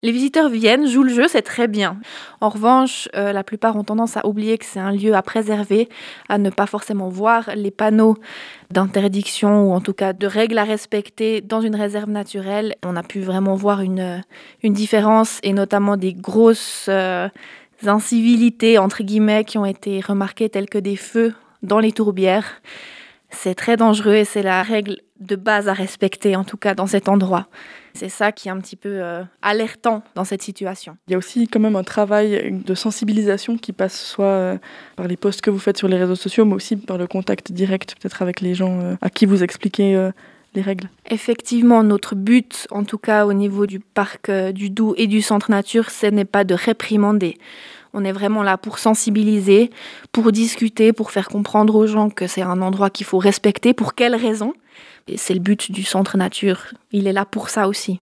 Les visiteurs viennent, jouent le jeu, c'est très bien. En revanche, la plupart ont tendance à oublier que c'est un lieu à préserver, à ne pas forcément voir les panneaux d'interdiction ou en tout cas de règles à respecter dans une réserve naturelle. On a pu vraiment voir une différence et notamment des grosses, incivilités entre guillemets qui ont été remarquées telles que des feux dans les tourbières. C'est très dangereux et c'est la règle de base à respecter, en tout cas dans cet endroit. C'est ça qui est un petit peu alertant dans cette situation. Il y a aussi quand même un travail de sensibilisation qui passe soit par les posts que vous faites sur les réseaux sociaux, mais aussi par le contact direct peut-être avec les gens à qui vous expliquez les règles. Effectivement, notre but, en tout cas au niveau du parc du Doubs et du centre nature, ce n'est pas de réprimander. On est vraiment là pour sensibiliser, pour discuter, pour faire comprendre aux gens que c'est un endroit qu'il faut respecter. Pour quelles raisons ? Et c'est le but du centre nature. Il est là pour ça aussi.